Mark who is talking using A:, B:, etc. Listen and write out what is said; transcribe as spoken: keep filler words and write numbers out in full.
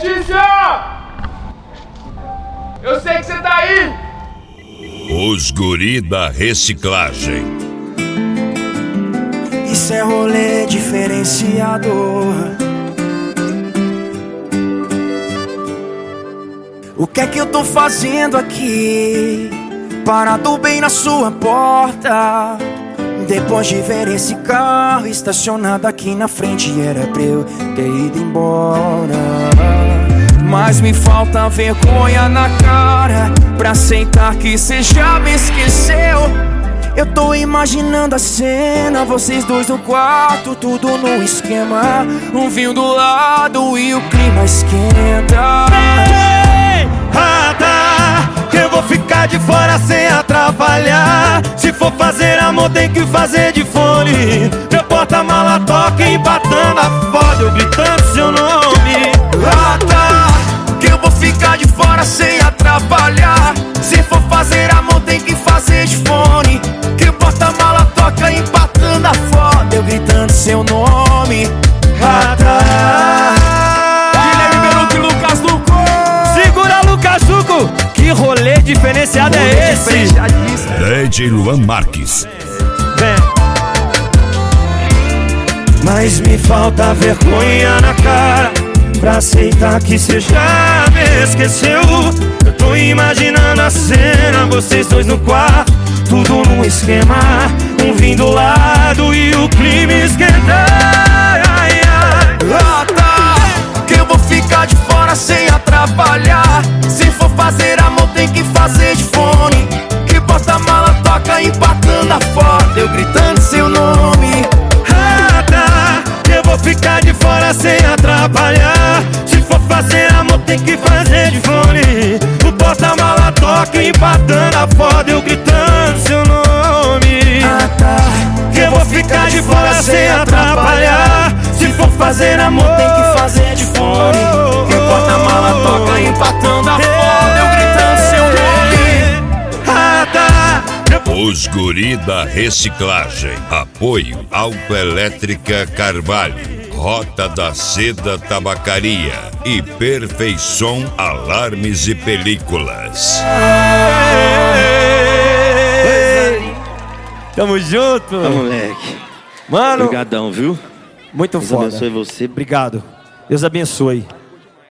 A: Letícia! Eu sei que você tá aí!
B: Os guri da reciclagem.
C: Isso é rolê diferenciado. O que é que eu tô fazendo aqui? Parado bem na sua porta. Depois de ver esse carro estacionado aqui na frente, era pra eu ter ido embora. Mas me falta vergonha na cara pra aceitar que cê já me esqueceu. Eu tô imaginando a cena, vocês dois no quarto, tudo no esquema. Um vinho do lado e o clima esquenta.
D: Ei, rata, que eu vou ficar de fora sem atrapalhar. Se for fazer amor tem que fazer de fone. Meu porta-mala toca empatando a foda, eu gritando seu nome.
C: Rata, que eu vou ficar de fora sem atrapalhar. Se for fazer amor tem que fazer de fone. Que o porta-mala toca empatando a foda, eu gritando seu nome. Rata.
D: Guilherme Belucci e Lucas Luco. Segura Lucas Luco. Que rolê diferenciado rolê é esse?
B: D J Luan Marques.
D: Vem. Mas me falta vergonha na cara pra aceitar que cê já me esqueceu. Eu tô imaginando a cena, vocês dois no quarto, tudo num esquema. Um vinho do lado e o clima esquenta. Ai, ai.
C: Rata, que eu vou ficar de fora sem atrapalhar. Se for fazer amor tem que fazer de fone. Que porta-mala toca empatando a foda, eu gritando seu nome.
D: Rata, que eu vou ficar de fora sem atrapalhar. Se for fazer amor tem que fazer de fone. O porta-mala toca empatando a foda, eu gritando seu nome.
C: Rata,
D: que eu vou ficar de fora sem atrapalhar. Se for fazer amor tem que fazer de fone.
C: Que o porta-mala toca empatando a foda, eu gritando seu nome.
D: Rata.
B: Os guri da reciclagem. Apoio Autoelétrica Carvalho, Rota da Seda Tabacaria e Perfeição Alarmes e Películas.
D: Tamo junto.
E: Tá, moleque.
D: Mano,
E: obrigadão, viu?
D: muito
E: Deus
D: foda.
E: abençoe você.
D: Obrigado. Deus abençoe.